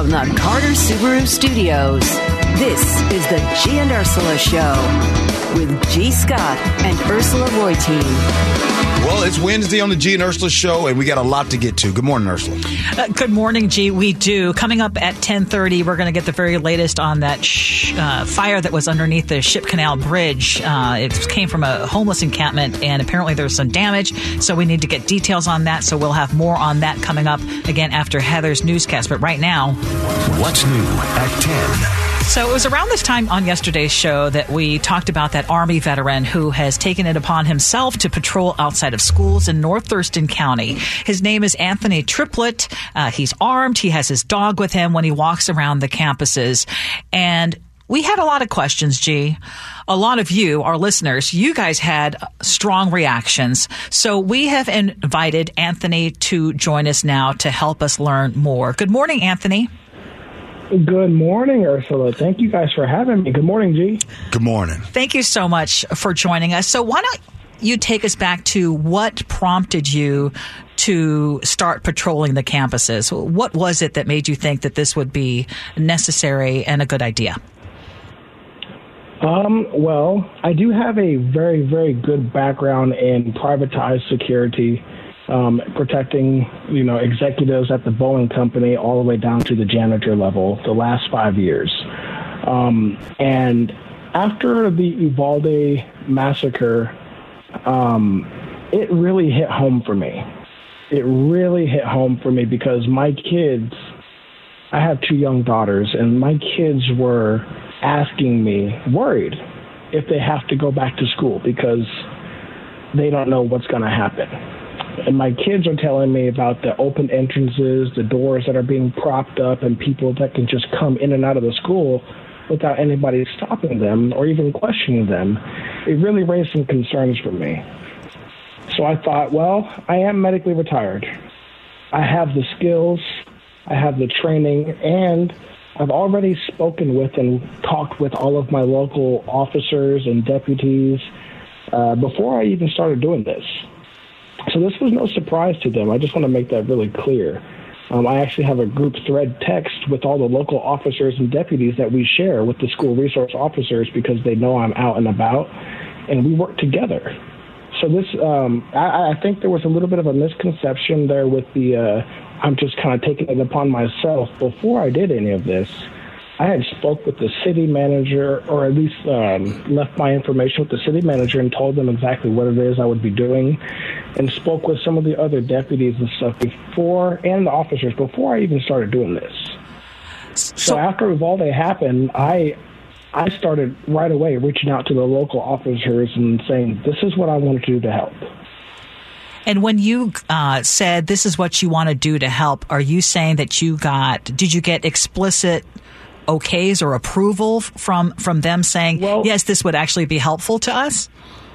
from the Carter Subaru Studios, this is the G and Ursula Show with G. Scott and Ursula Reutin. Well, it's Wednesday on the G and Ursula Show, and we got a lot to get to. Good morning, Ursula. Good morning, G. We do. Coming up at 10:30, we're going to get the very latest on that fire that was underneath the Ship Canal Bridge. It came from a homeless encampment, and apparently there was some damage, so we need to get details on that. So we'll have more on that coming up again after Heather's newscast. But right now, what's new at 10? So it was around this time on yesterday's show that we talked about that Army veteran who has taken it upon himself to patrol outside of schools in North Thurston County. His name is Anthony Triplett. He's armed. He has his dog with him when he walks around the campuses. And we had a lot of questions, G. A lot of you, our listeners, you guys had strong reactions. So we have invited Anthony to join us now to help us learn more. Good morning, Anthony. Good morning, Ursula. Thank you guys for having me. Good morning, G. Good morning. Thank you so much for joining us. So why don't you take us back to what prompted you to start patrolling the campuses? What was it that made you think that this would be necessary and a good idea? Well, I do have a very, very good background in privatized security, protecting, executives at the Boeing company all the way down to the janitor level the last 5 years. And after the Uvalde massacre, it really hit home for me. It really hit home for me because my kids, I have 2 young daughters, and my kids were asking me, worried, if they have to go back to school because they don't know what's going to happen. And my kids are telling me about the open entrances, the doors that are being propped up, and people that can just come in and out of the school without anybody stopping them or even questioning them. It really raised some concerns for me. So I thought, well, I am medically retired. I have the skills, I have the training, and I've already spoken with and talked with all of my local officers and deputies before I even started doing this. So this was no surprise to them. I just want to make that really clear. I actually have a group thread text with all the local officers and deputies that we share with the school resource officers because they know I'm out and about, and we work together. So this, I think there was a little bit of a misconception there with the, I'm just kind of taking it upon myself. Before I did any of this, I had spoke with the city manager, or at least left my information with the city manager and told them exactly what it is I would be doing, and spoke with some of the other deputies and stuff before, and the officers, before I even started doing this. So after Uvalde happened, I started right away reaching out to the local officers and saying, this is what I want to do to help. And when you said this is what you want to do to help, are you saying that did you get explicit okays or approval from them saying, yes, this would actually be helpful to us?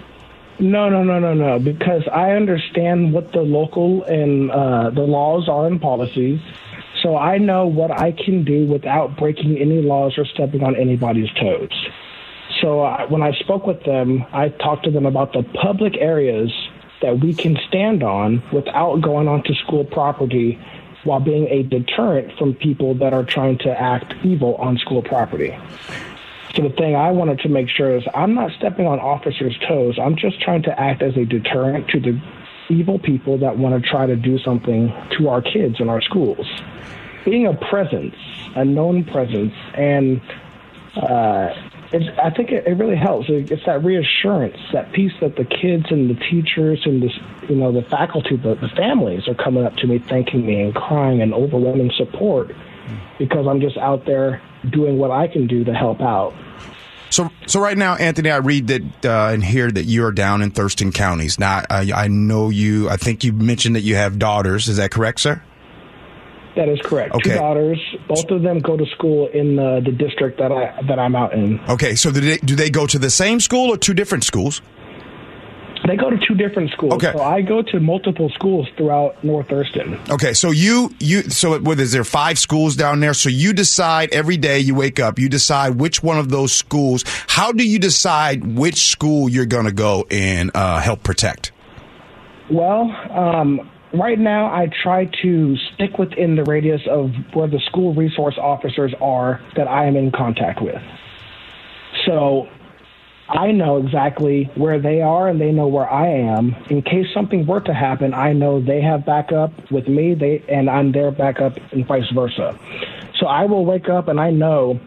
No, because I understand what the local and the laws are and policies, so I know what I can do without breaking any laws or stepping on anybody's toes. So when I spoke with them, I talked to them about the public areas that we can stand on without going onto school property while being a deterrent from people that are trying to act evil on school property. So the thing I wanted to make sure is I'm not stepping on officers' toes. I'm just trying to act as a deterrent to the evil people that want to try to do something to our kids in our schools. Being a presence, a known presence, and I think it really helps. It's that reassurance, that piece that the kids and the teachers and the faculty, the families are coming up to me, thanking me and crying and overwhelming support because I'm just out there doing what I can do to help out. So right now, Anthony, I read that and hear that you are down in Thurston counties. Now, I know you. I think you mentioned that you have daughters. Is that correct, sir? That is correct. Okay. 2 daughters. Both of them go to school in the district that I'm out in. Okay. So do they go to the same school or 2 different schools? They go to 2 different schools. Okay. So I go to multiple schools throughout North Thurston. Okay. So is there 5 schools down there? So you decide every day you wake up, you decide which one of those schools. How do you decide which school you're going to go and help protect? Well, right now, I try to stick within the radius of where the school resource officers are that I am in contact with. So I know exactly where they are and they know where I am. In case something were to happen, I know they have backup with me, and I'm their backup and vice versa. So I will wake up and I know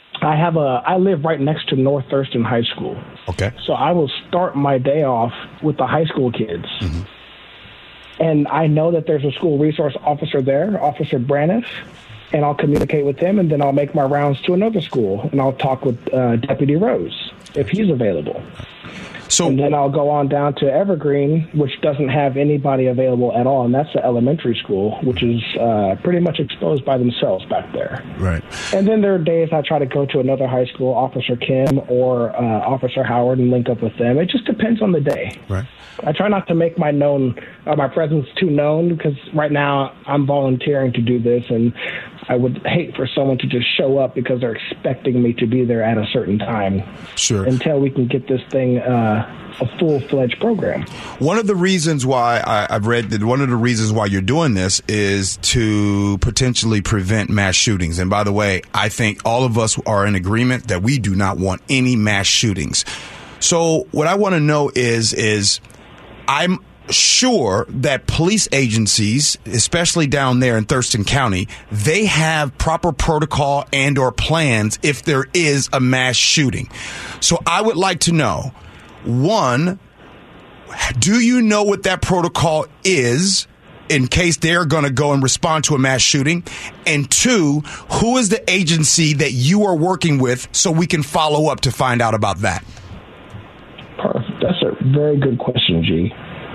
I live right next to North Thurston High School. Okay. So I will start my day off with the high school kids. Mm-hmm. And I know that there's a school resource officer there, Officer Braniff, and I'll communicate with him, and then I'll make my rounds to another school, and I'll talk with Deputy Rose if he's available. And then I'll go on down to Evergreen, which doesn't have anybody available at all, and that's the elementary school, which is pretty much exposed by themselves back there. Right. And then there are days I try to go to another high school, Officer Kim or Officer Howard, and link up with them. It just depends on the day. Right. I try not to make my presence too known, because right now I'm volunteering to do this, and I would hate for someone to just show up because they're expecting me to be there at a certain time. Sure. Until we can get this thing a full-fledged program. One of the reasons why I've read that one of the reasons why you're doing this is to potentially prevent mass shootings. And by the way, I think all of us are in agreement that we do not want any mass shootings. So what I want to know is I'm sure that police agencies, especially down there in Thurston County, they have proper protocol and or plans if there is a mass shooting. So I would like to know, one, do you know what that protocol is in case they're going to go and respond to a mass shooting? And two, who is the agency that you are working with so we can follow up to find out about that? Perfect. That's a very good question, G.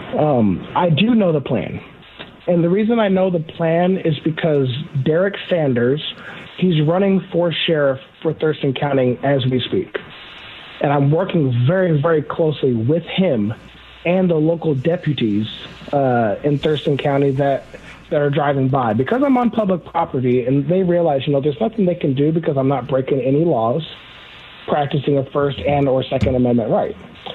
I do know the plan. And the reason I know the plan is because Derek Sanders, he's running for sheriff for Thurston County as we speak. And I'm working very, very closely with him and the local deputies in Thurston County that are driving by. Because I'm on public property and they realize, there's nothing they can do because I'm not breaking any laws, practicing a First and or Second Amendment right.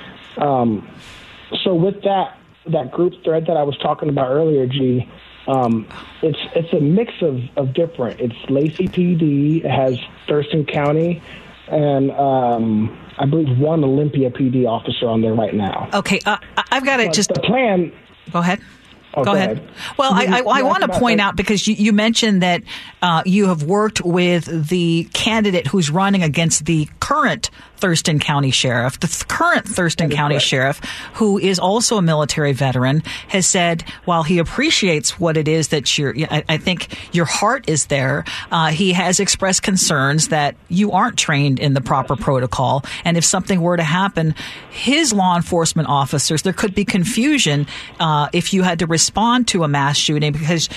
So with that group thread that I was talking about earlier, G, it's a mix of different. It's Lacey PD, it has Thurston County, and I believe one Olympia PD officer on there right now. Okay, I've got to just... The plan... Go ahead. Oh, go ahead. Well, I want to point out, because you mentioned that you have worked with the candidate who's running against the current Thurston County Sheriff. The current Thurston County Sheriff, who is also a military veteran, has said while he appreciates what it is that I think your heart is there, he has expressed concerns that you aren't trained in the proper protocol. And if something were to happen, his law enforcement officers, there could be confusion if you had to respond to a mass shooting, because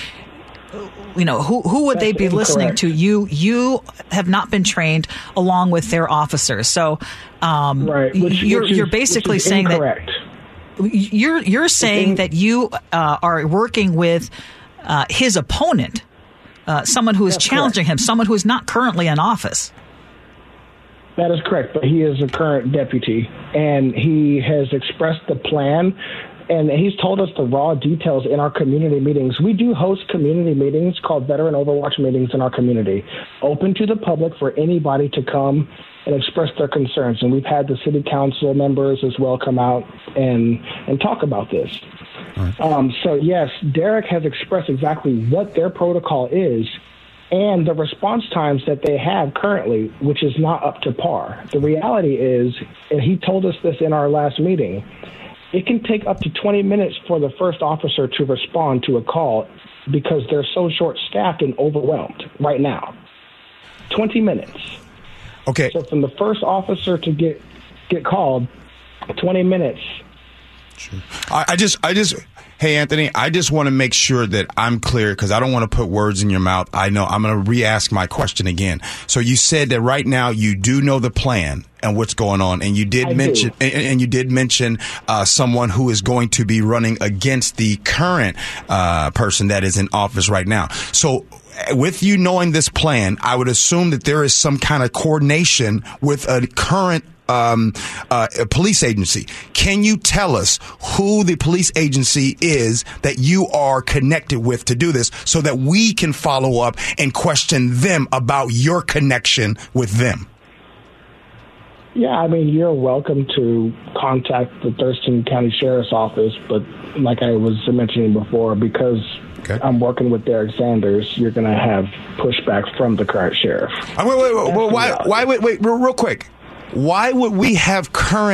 who would they be listening to? You have not been trained along with their officers. So right. You're basically saying incorrect. That you're saying that you are working with his opponent, someone who is challenging him, someone who is not currently in office. That is correct, but he is a current deputy, and he has expressed the plan. And he's told us the raw details in our community meetings. We do host community meetings called Veteran Overwatch meetings in our community, open to the public for anybody to come and express their concerns. And we've had the city council members as well come out and talk about this. Right. So, yes, Derek has expressed exactly what their protocol is and the response times that they have currently, which is not up to par. The reality is, and he told us this in our last meeting, it can take up to 20 minutes for the first officer to respond to a call because they're so short-staffed and overwhelmed right now. 20 minutes. Okay. So from the first officer to get called, 20 minutes. Sure. Hey, Anthony, I just want to make sure that I'm clear, because I don't want to put words in your mouth. I know I'm going to re-ask my question again. So you said that right now you do know the plan and what's going on, and you did mention someone who is going to be running against the current person that is in office right now. So with you knowing this plan, I would assume that there is some kind of coordination with a current police agency. Can you tell us who the police agency is that you are connected with to do this so that we can follow up and question them about your connection with them? Yeah, I mean, you're welcome to contact the Thurston County Sheriff's Office, but like I was mentioning before, because I'm working with Derek Sanders, you're going to have pushback from the current sheriff. Wait, real quick. Why would we have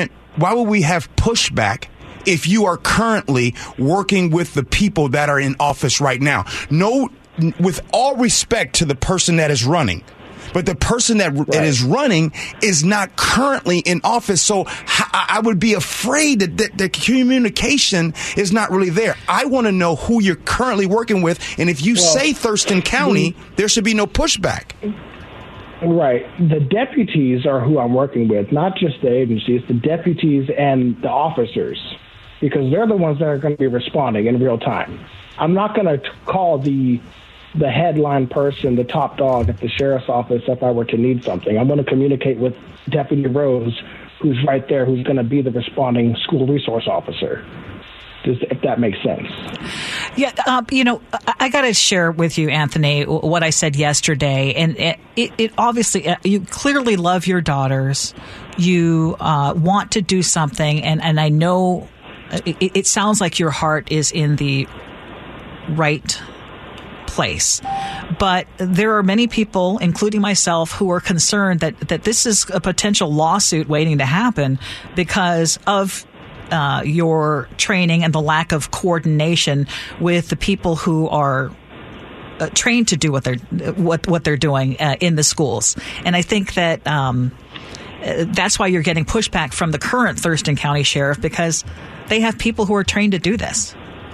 pushback if you are currently working with the people that are in office right now? No, with all respect to the person that is running. But the person that is running is not currently in office. So I would be afraid that the communication is not really there. I want to know who you're currently working with. And if you say Thurston County, there should be no pushback. Right. The deputies are who I'm working with, not just the agencies, the deputies and the officers, because they're the ones that are going to be responding in real time. I'm not going to call the headline person, the top dog at the sheriff's office, if I were to need something. I'm going to communicate with Deputy Rose, who's right there, who's going to be the responding school resource officer, if that makes sense. Yeah, I got to share with you, Anthony, what I said yesterday. And it obviously, you clearly love your daughters. You want to do something. And I know it sounds like your heart is in the right place. But there are many people, including myself, who are concerned that this is a potential lawsuit waiting to happen because of your training and the lack of coordination with the people who are trained to do what they're doing in the schools. And I think that that's why you're getting pushback from the current Thurston County Sheriff, because they have people who are trained to do this.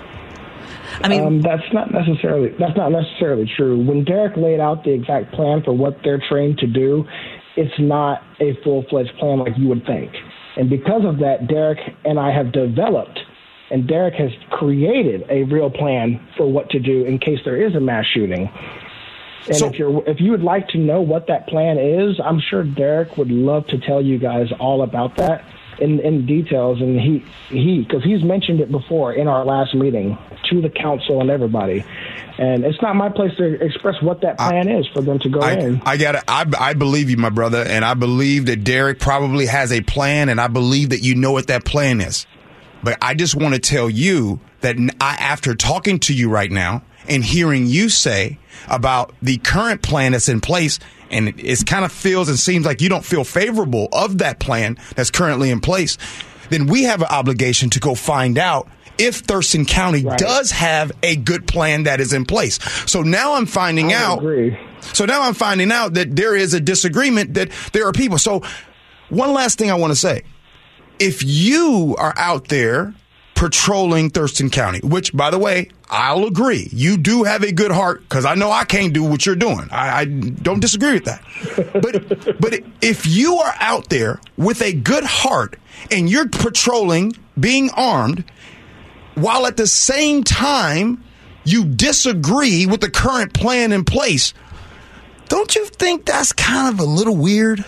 I mean, that's not necessarily true. When Derek laid out the exact plan for what they're trained to do, it's not a full-fledged plan like you would think. And because of that, Derek and I have developed, and Derek has created a real plan for what to do in case there is a mass shooting. And if you would like to know what that plan is, I'm sure Derek would love to tell you guys all about that in details. And because he's mentioned it before in our last meeting to the council and everybody. And it's not my place to express what that plan is for them to go in. I get it. I believe you, my brother, and I believe that Derek probably has a plan, and I believe that you know what that plan is. But I just want to tell you that after talking to you right now and hearing you say about the current plan that's in place, and it kind of feels and seems like you don't feel favorable of that plan that's currently in place, then we have an obligation to go find out if Thurston County does have a good plan that is in place. So now I'm finding out. So now I'm finding out that there is a disagreement, that there are people. So one last thing I want to say. If you are out there patrolling Thurston County, which, by the way, I'll agree, you do have a good heart, because I know I can't do what you're doing. I don't disagree with that. But if you are out there with a good heart and you're patrolling, being armed, while at the same time you disagree with the current plan in place, don't you think that's kind of a little weird?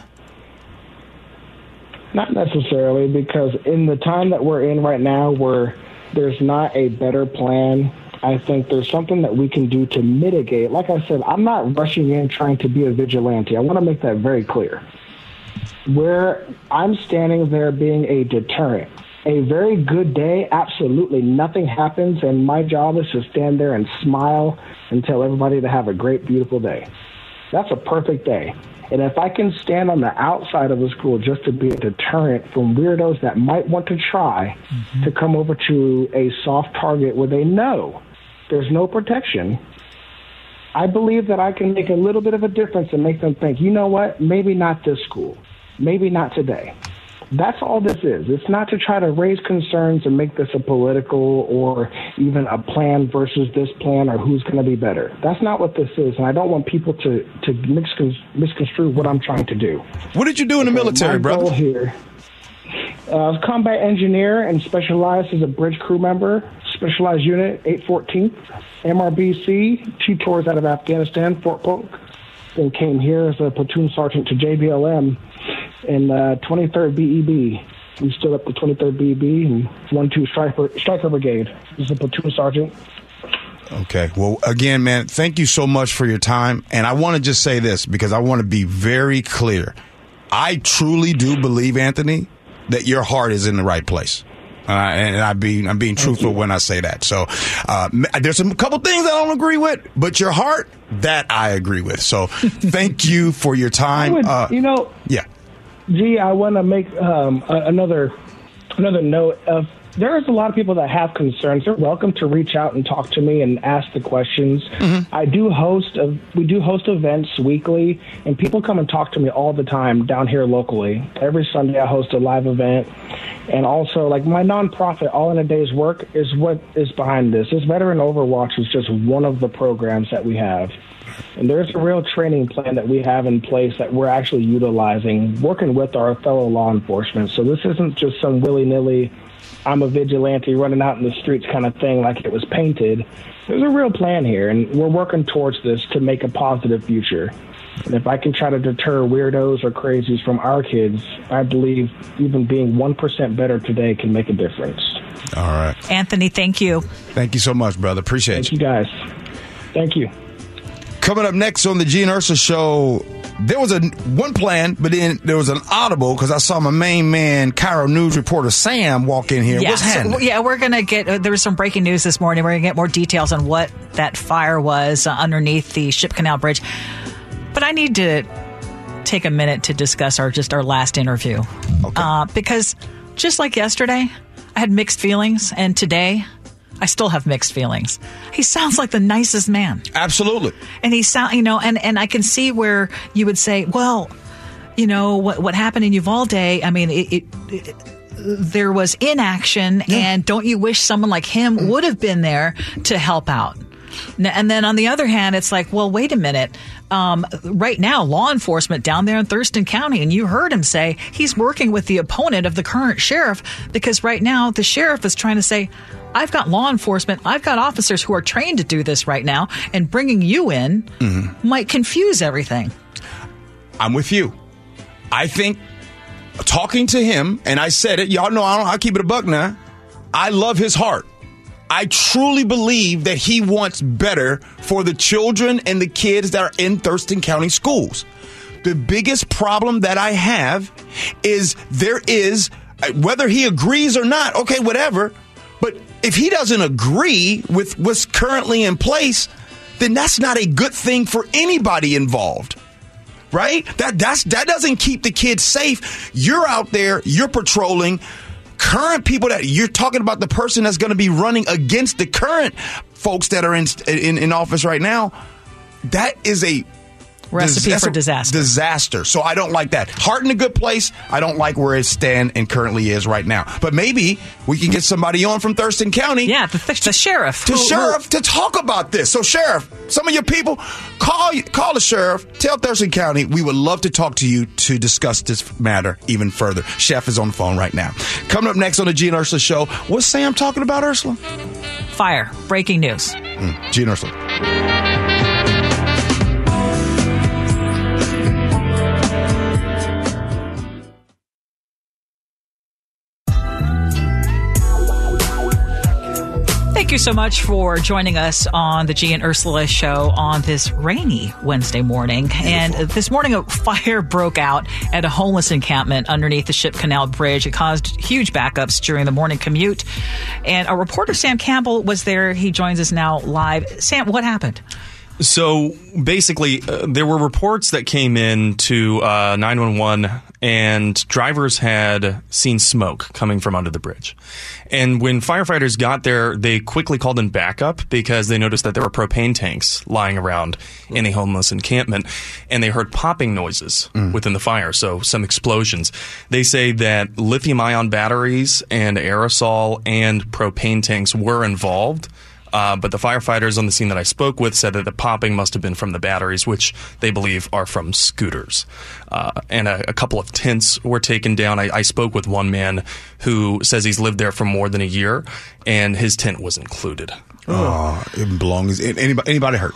Not necessarily, because in the time that we're in right now, where there's not a better plan, I think there's something that we can do to mitigate. Like I said, I'm not rushing in trying to be a vigilante. I want to make that very clear. Where I'm standing there being a deterrent. A very good day, absolutely nothing happens, and my job is to stand there and smile and tell everybody to have a great, beautiful day. That's a perfect day. And if I can stand on the outside of the school just to be a deterrent from weirdos that might want to try to come over to a soft target where they know there's no protection, I believe that I can make a little bit of a difference and make them think, you know what, maybe not this school, maybe not today. That's all this is. It's not to try to raise concerns and make this a political or even a plan versus this plan or who's going to be better. That's not what this is, and I don't want people to misconstrue what I'm trying to do. What did you do in the military, brother? Here, I was a combat engineer and specialized as a bridge crew member, specialized unit 814th, MRBC, 2 tours out of Afghanistan, Fort Polk. Then came here as a platoon sergeant to JBLM. in 23rd BEB. We stood up the 23rd BEB and 1-2 Striker Brigade. This is a platoon sergeant. Okay. Well, again, man, thank you so much for your time. And I want to just say this because I want to be very clear. I truly do believe, Anthony, that your heart is in the right place. And I'm being truthful when I say that. So there's a couple things I don't agree with, but your heart, that I agree with. So thank you for your time. Yeah. Gee, I want to make another note of. There's a lot of people that have concerns. They're welcome to reach out and talk to me and ask the questions. Mm-hmm. We do host events weekly, and people come and talk to me all the time down here locally. Every Sunday I host a live event. And also, like, my nonprofit, All in a Day's Work, is what is behind this. This Veteran Overwatch is just one of the programs that we have. And there's a real training plan that we have in place that we're actually utilizing, working with our fellow law enforcement. So this isn't just some willy-nilly, I'm a vigilante running out in the streets kind of thing like it was painted. There's a real plan here, and we're working towards this to make a positive future. And if I can try to deter weirdos or crazies from our kids, I believe even being 1% better today can make a difference. All right. Anthony, thank you. Thank you so much, brother. Appreciate Thank you, guys. Thank you. Coming up next on the G and Ursula Show, there was one plan, but then there was an audible because I saw my main man, Cairo News reporter Sam, walk in here. Yeah, What's happening? We're going to get, there was some breaking news this morning. We're going to get more details on what that fire was underneath the Ship Canal Bridge. But I need to take a minute to discuss our last interview. Okay. Because just like yesterday, I had mixed feelings, and today I still have mixed feelings. He sounds like the nicest man. Absolutely. And he and I can see where you would say, well, what happened in Uvalde, I mean, there was inaction, and don't you wish someone like him would have been there to help out? And then on the other hand, it's like, well, wait a minute. Right now, law enforcement down there in Thurston County, and you heard him say he's working with the opponent of the current sheriff, because right now the sheriff is trying to say, I've got law enforcement, I've got officers who are trained to do this right now, and bringing you in might confuse everything. I'm with you. I think talking to him, and I said it, y'all know I'll keep it a buck now, I love his heart. I truly believe that he wants better for the children and the kids that are in Thurston County schools. The biggest problem that I have is whether he agrees or not, okay, whatever, but if he doesn't agree with what's currently in place, then that's not a good thing for anybody involved. Right? That doesn't keep the kids safe. You're out there, you're patrolling. Current people that you're talking about, the person that's going to be running against the current folks that are in office right now, that is a recipe for disaster. So I don't like that. Heart in a good place. I don't like where it stands and currently is right now. But maybe we can get somebody on from Thurston County. Yeah, the sheriff. To talk about this. So sheriff, some of your people, call the sheriff, tell Thurston County we would love to talk to you to discuss this matter even further. Chef is on the phone right now. Coming up next on the G and Ursula Show, what's Sam talking about, Ursula? Fire. Breaking news. G and Ursula. Thank you so much for joining us on the G and Ursula Show on this rainy Wednesday morning. Beautiful. And this morning, a fire broke out at a homeless encampment underneath the Ship Canal Bridge. It caused huge backups during the morning commute. And our reporter, Sam Campbell, was there. He joins us now live. Sam, what happened? So basically, there were reports that came in to 911, and drivers had seen smoke coming from under the bridge. And when firefighters got there, they quickly called in backup because they noticed that there were propane tanks lying around in a homeless encampment, and they heard popping noises within the fire, so some explosions. They say that lithium-ion batteries and aerosol and propane tanks were involved. But the firefighters on the scene that I spoke with said that the popping must have been from the batteries, which they believe are from scooters. And a couple of tents were taken down. I spoke with one man who says he's lived there for more than a year, and his tent was included. Oh, it belongs. Anybody hurt?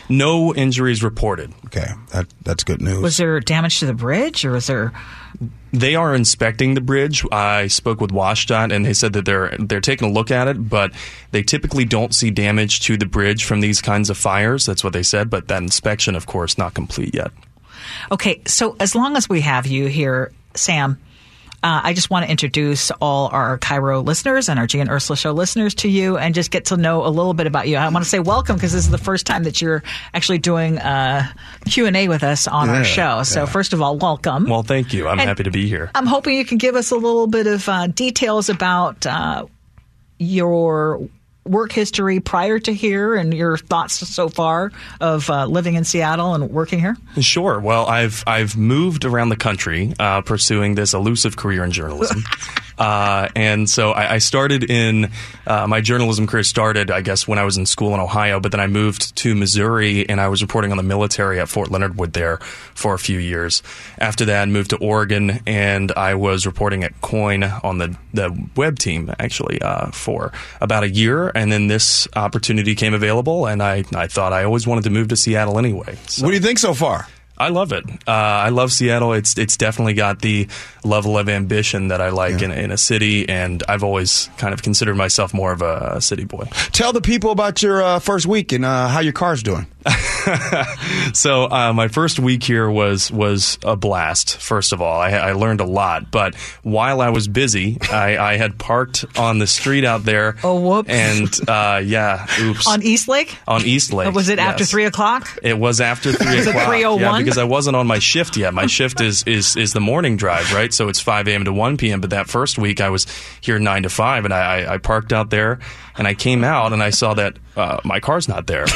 No injuries reported. Okay, that's good news. Was there damage to the bridge, or was there? They are inspecting the bridge. I spoke with WashDOT, and they said that they're taking a look at it, but they typically don't see damage to the bridge from these kinds of fires. That's what they said, but that inspection, of course, not complete yet. Okay, so as long as we have you here, Sam, I just want to introduce all our Cairo listeners and our G and Ursula Show listeners to you and just get to know a little bit about you. I want to say welcome because this is the first time that you're actually doing Q&A with us on our show. So first of all, welcome. Well, thank you. I'm happy to be here. I'm hoping you can give us a little bit of details about your work history prior to here and your thoughts so far of living in Seattle and working here? Sure. Well, I've moved around the country pursuing this elusive career in journalism. And so I started in my journalism career started, I guess, when I was in school in Ohio, but then I moved to Missouri and I was reporting on the military at Fort Leonard Wood there for a few years. After that, I moved to Oregon and I was reporting at KOIN on the web team, actually, for about a year. And then this opportunity came available, and I thought I always wanted to move to Seattle anyway. So. What do you think so far? I love it. I love Seattle. It's definitely got the level of ambition that I like in a city, and I've always kind of considered myself more of a city boy. Tell the people about your first week and how your car's doing. So my first week here was a blast. First of all, I learned a lot. But while I was busy, I had parked on the street out there. Oh, whoops! And oops. On East Lake. On East Lake. Was it after 3 o'clock? It was after 3 o'clock. Was it 3:01? Yeah, because I wasn't on my shift yet. My shift is the morning drive, right? So it's 5 a.m. to 1 p.m. But that first week, I was here 9 to 5, and I parked out there, and I came out, and I saw that my car's not there.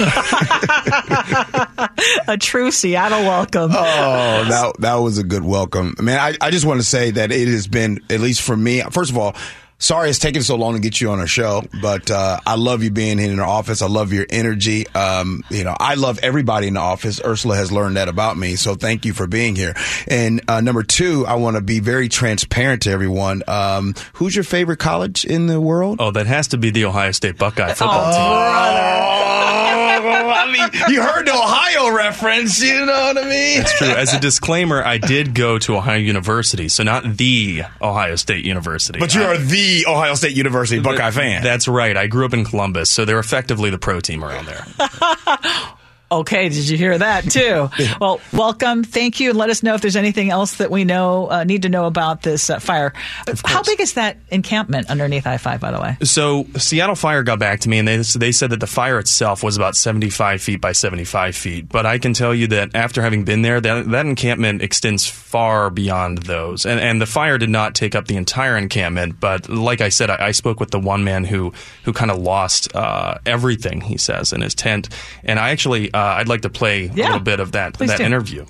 A true Seattle welcome. Oh, that was a good welcome. Man, I just want to say that it has been, at least for me, first of all, sorry it's taken so long to get you on our show, but I love you being in our office. I love your energy. I love everybody in the office. Ursula has learned that about me, so thank you for being here. And number two, I want to be very transparent to everyone. Who's your favorite college in the world? Oh, that has to be the Ohio State Buckeye football team. I mean, you heard the Ohio reference, you know what I mean? That's true. As a disclaimer, I did go to Ohio University, so not the Ohio State University. But you are the Ohio State University Buckeye fan. That's right. I grew up in Columbus, so they're effectively the pro team around there. Okay, did you hear that too? Well, welcome. Thank you. And let us know if there's anything else that we need to know about this fire. How big is that encampment underneath I-5, by the way? So Seattle Fire got back to me, and they said that the fire itself was about 75 feet by 75 feet. But I can tell you that after having been there, that encampment extends far beyond those. And the fire did not take up the entire encampment. But like I said, I spoke with the one man who kind of lost everything, he says, in his tent. And I actually... I'd like to play a little bit of that interview.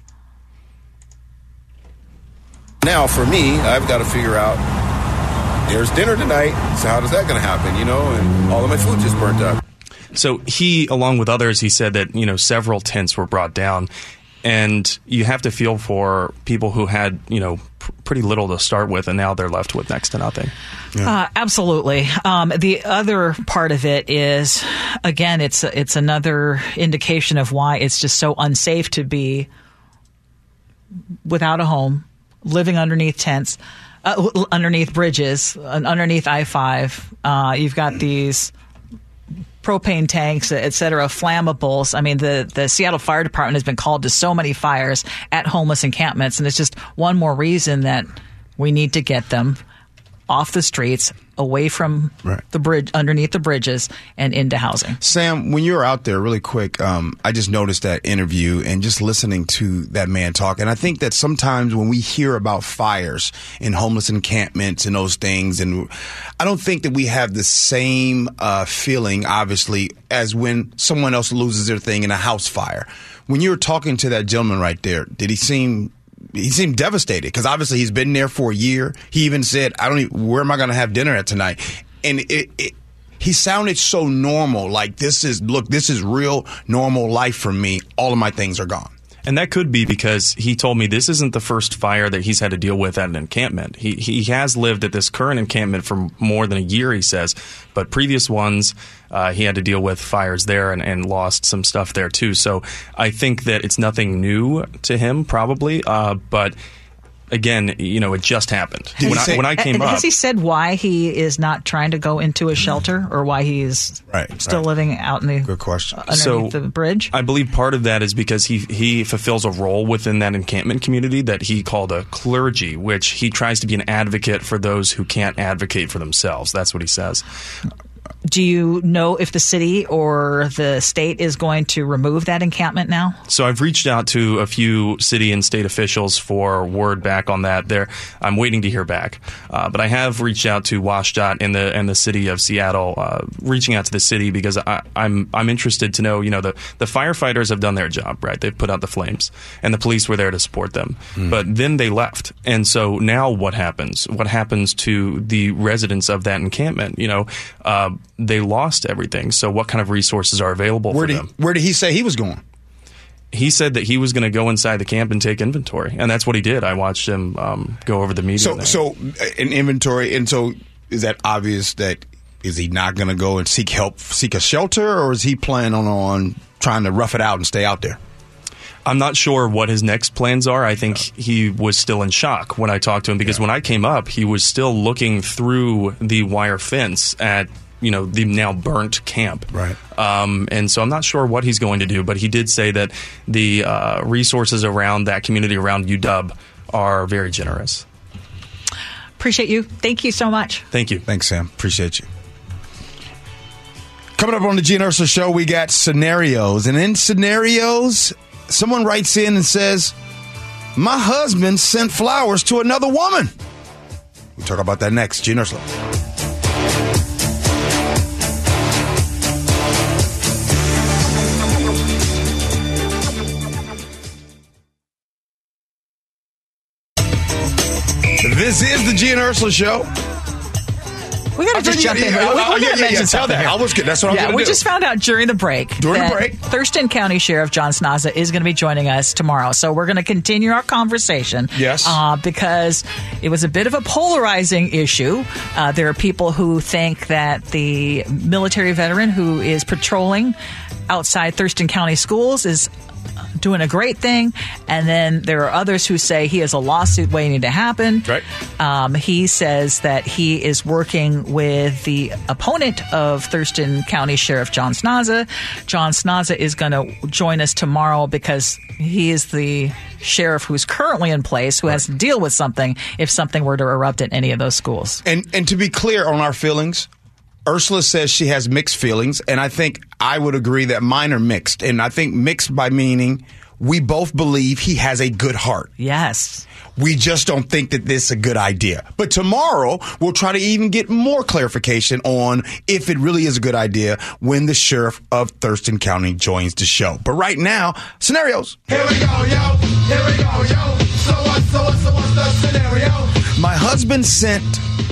Now, for me, I've got to figure out, there's dinner tonight, so how does that going to happen, and all of my food just burnt up. So he, along with others, he said that, several tents were brought down, and you have to feel for people who had, pretty little to start with, and now they're left with next to nothing. Yeah. Absolutely. The other part of it is, again, it's another indication of why it's just so unsafe to be without a home, living underneath tents, underneath bridges, underneath I-5. You've got these propane tanks, et cetera, flammables. I mean, the Seattle Fire Department has been called to so many fires at homeless encampments, and it's just one more reason that we need to get them off the streets, away from the bridge, underneath the bridges, and into housing. Sam, when you were out there, really quick, I just noticed that interview and just listening to that man talk. And I think that sometimes when we hear about fires in homeless encampments and those things, and I don't think that we have the same feeling, obviously, as when someone else loses their thing in a house fire. When you were talking to that gentleman right there, did he seem... He seemed devastated because obviously he's been there for a year. He even said, where am I going to have dinner at tonight? And he sounded so normal, like this is real normal life for me. All of my things are gone. And that could be because he told me this isn't the first fire that he's had to deal with at an encampment. He has lived at this current encampment for more than a year, he says. But previous ones, he had to deal with fires there and lost some stuff there, too. So I think that it's nothing new to him, probably. But again, it just happened. When I came up. Has he said why he is not trying to go into a shelter or why he is still living out in the Good question. underneath the bridge? I believe part of that is because he fulfills a role within that encampment community that he called a clergy, which he tries to be an advocate for those who can't advocate for themselves. That's what he says. Do you know if the city or the state is going to remove that encampment now? So I've reached out to a few city and state officials for word back on that. I'm waiting to hear back. But I have reached out to WSDOT and the city of Seattle, reaching out to the city because I'm interested to know, the firefighters have done their job, right? They've put out the flames and the police were there to support them. But then they left. And so now what happens? What happens to the residents of that encampment? They lost everything. So what kind of resources are available for them? Where did he say he was going? He said that he was going to go inside the camp and take inventory. And that's what he did. I watched him go over the media. So an inventory. And so is that obvious that is he not going to go and seek help, seek a shelter, or is he planning on trying to rough it out and stay out there? I'm not sure what his next plans are. I think he was still in shock when I talked to him because when I came up, he was still looking through the wire fence at the now burnt camp. Right. And so I'm not sure what he's going to do, but he did say that the resources around that community, around UW, are very generous. Appreciate you. Thank you so much. Thank you. Thanks, Sam. Appreciate you. Coming up on the G and Ursula Show, we got scenarios. And in scenarios, someone writes in and says, my husband sent flowers to another woman. We'll talk about that next. G and Ursula. This is the G and Ursula Show. We got to just jump in. We got to mention something here. I was good. That's what I'm going to do. We just found out during the break that Thurston County Sheriff John Snaza is going to be joining us tomorrow. So we're going to continue our conversation. Yes. Because it was a bit of a polarizing issue. There are people who think that the military veteran who is patrolling outside Thurston County schools is doing a great thing, and then there are others who say he has a lawsuit waiting to happen. Right. He says that he is working with the opponent of Thurston County Sheriff John Snaza. John Snaza is going to join us tomorrow because he is the sheriff who's currently in place who has to deal with something if something were to erupt at any of those schools. And to be clear on our feelings, Ursula says she has mixed feelings, and I think I would agree that mine are mixed. And I think mixed by meaning we both believe he has a good heart. Yes. We just don't think that this is a good idea. But tomorrow, we'll try to even get more clarification on if it really is a good idea when the sheriff of Thurston County joins the show. But right now, scenarios. Here we go, yo. Here we go, yo. So what's the scenario? My husband sent...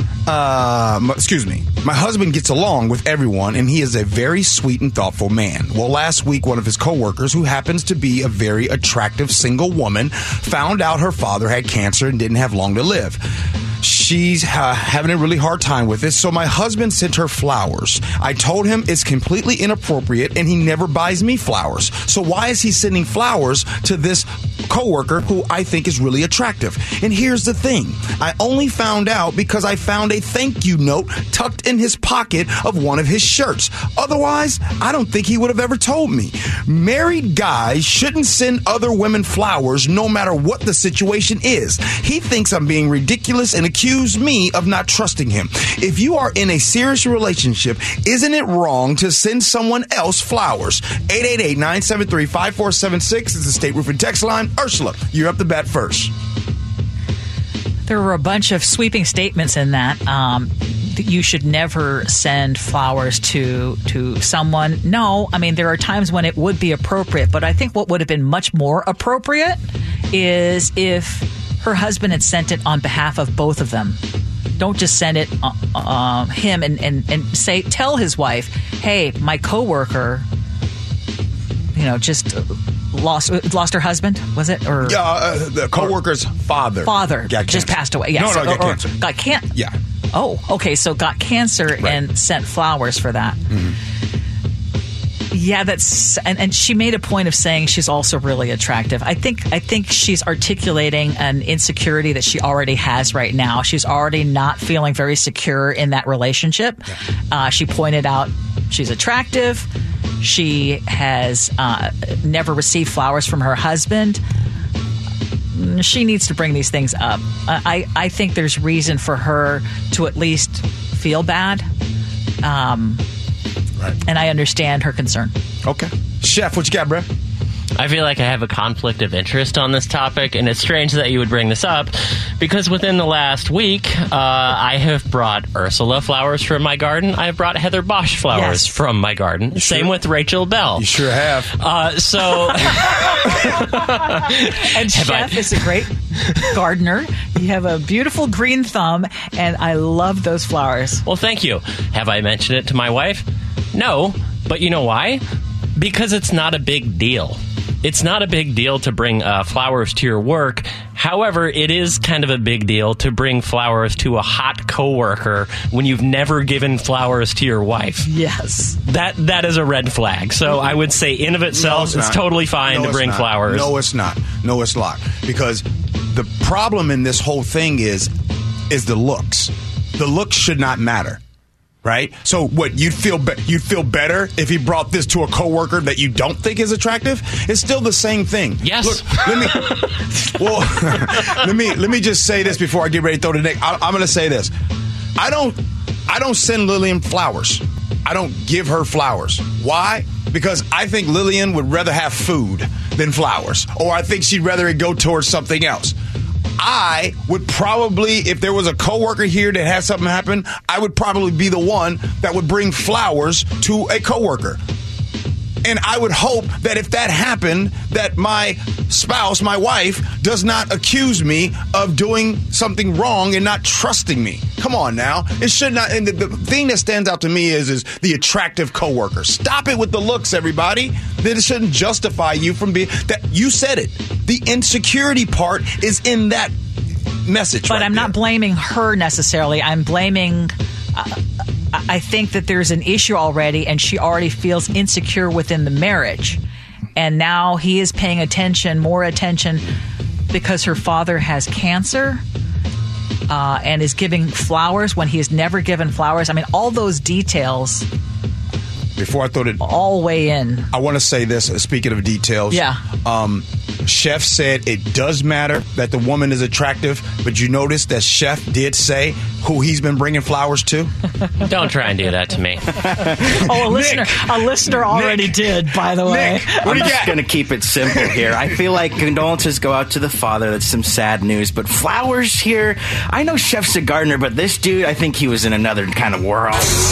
My husband gets along with everyone, and he is a very sweet and thoughtful man. Well, last week, one of his coworkers, who happens to be a very attractive single woman, found out her father had cancer and didn't have long to live. She's having a really hard time with it, so my husband sent her flowers. I told him it's completely inappropriate, and he never buys me flowers. So why is he sending flowers to this coworker who I think is really attractive? And here's the thing. I only found out because I found a thank you note tucked in his pocket of one of his shirts. Otherwise, I don't think he would have ever told me. Married guys shouldn't send other women flowers no matter what the situation is. He thinks I'm being ridiculous and accuse me of not trusting him. If you are in a serious relationship, isn't it wrong to send someone else flowers? 888-973-5476 is the State Roofing text line. Ursula, you're up the bat first. There were a bunch of sweeping statements in that. You should never send flowers to someone. No, I mean, there are times when it would be appropriate, but I think what would have been much more appropriate is if her husband had sent it on behalf of both of them. Don't just send it him and tell his wife, hey, my coworker, just lost her husband, was it? Or the coworker's father just passed away. Yes. Got cancer. Got cancer. Yeah. Oh, okay. So got cancer and sent flowers for that. Mm-hmm. Yeah, that's and she made a point of saying she's also really attractive. I think she's articulating an insecurity that she already has right now. She's already not feeling very secure in that relationship. Yeah. She pointed out she's attractive. She has never received flowers from her husband. She needs to bring these things up. I think there's reason for her to at least feel bad. Right. And I understand her concern. Okay. Chef, what you got, bro? I feel like I have a conflict of interest on this topic, and it's strange that you would bring this up, because within the last week, I have brought Ursula flowers from my garden. I have brought Heather Bosch flowers from my garden. Same with Rachel Bell. You sure have. And Chef is a great gardener. You have a beautiful green thumb, and I love those flowers. Well, thank you. Have I mentioned it to my wife? No, but you know why? Because it's not a big deal. It's not a big deal to bring flowers to your work. However, it is kind of a big deal to bring flowers to a hot coworker when you've never given flowers to your wife. Yes. That is a red flag. So I would say in of itself, it's totally fine to bring flowers. No, it's not. No, it's not. Because the problem in this whole thing is the looks. The looks should not matter. Right? So what, you'd feel better if he brought this to a coworker that you don't think is attractive? It's still the same thing. Yes. Look, let me just say this before I get ready to throw the neck. I'm going to say this. I don't send Lillian flowers. I don't give her flowers. Why? Because I think Lillian would rather have food than flowers. Or I think she'd rather it go towards something else. I would probably, if there was a coworker here that had something happen, I would probably be the one that would bring flowers to a coworker. And I would hope that if that happened, that my spouse, my wife, does not accuse me of doing something wrong and not trusting me. Come on now. It should not. And the thing that stands out to me is the attractive coworker. Stop it with the looks, everybody. That it shouldn't justify you from being that. You said it. The insecurity part is in that message. But I'm not blaming her necessarily. I'm blaming. I think that there's an issue already, and she already feels insecure within the marriage. And now he is paying more attention, because her father has cancer and is giving flowers when he has never given flowers. I mean, all those details. Before I throw it all weigh in. I want to say this, speaking of details. Yeah. Chef said it does matter that the woman is attractive, but you notice that Chef did say who he's been bringing flowers to? Don't try and do that to me. A listener already did, by the way. I'm just going to keep it simple here. I feel like condolences go out to the father. That's some sad news. But flowers here, I know Chef's a gardener, but this dude, I think he was in another kind of world.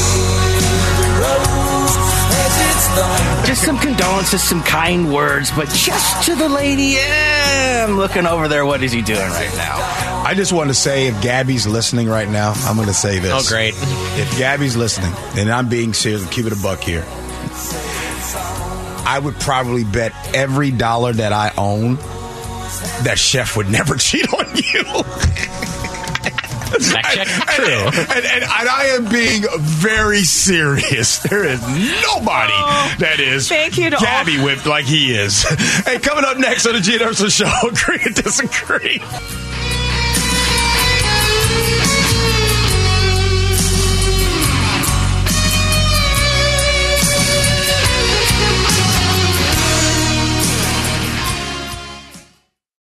Just some condolences, some kind words, but just to the lady, I'm looking over there. What is he doing right now? I just want to say, if Gabby's listening right now, I'm going to say this. Oh, great. If Gabby's listening, and I'm being serious and keep it a buck here, I would probably bet every dollar that I own that Chef would never cheat on you. Fact check. True. And I am being very serious. There is nobody that is Gabby whipped like he is. Hey, coming up next on the Gene Ursula Show, Agree or Disagree.